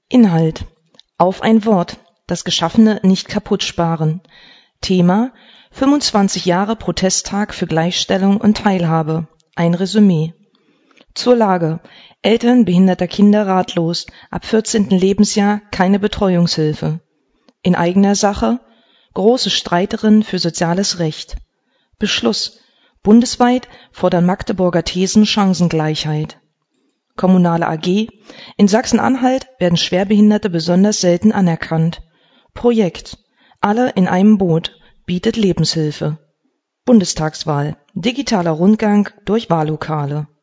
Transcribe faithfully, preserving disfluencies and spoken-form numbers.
Inhalt: Auf ein Wort: Das Geschaffene nicht kaputt sparen. Thema: fünfundzwanzig Jahre Protesttag für Gleichstellung und Teilhabe. Ein Resümee. Zur Lage: Eltern behinderter Kinder ratlos, ab vierzehnten Lebensjahr keine Betreuungshilfe. In eigener Sache: Große Streiterin für soziales Recht. Beschluss: Bundesweit fordern Magdeburger Thesen Chancengleichheit. Kommunale A G: In Sachsen-Anhalt werden Schwerbehinderte besonders selten anerkannt. Projekt: Alle in einem Boot bietet Lebenshilfe. Bundestagswahl: Digitaler Rundgang durch Wahllokale.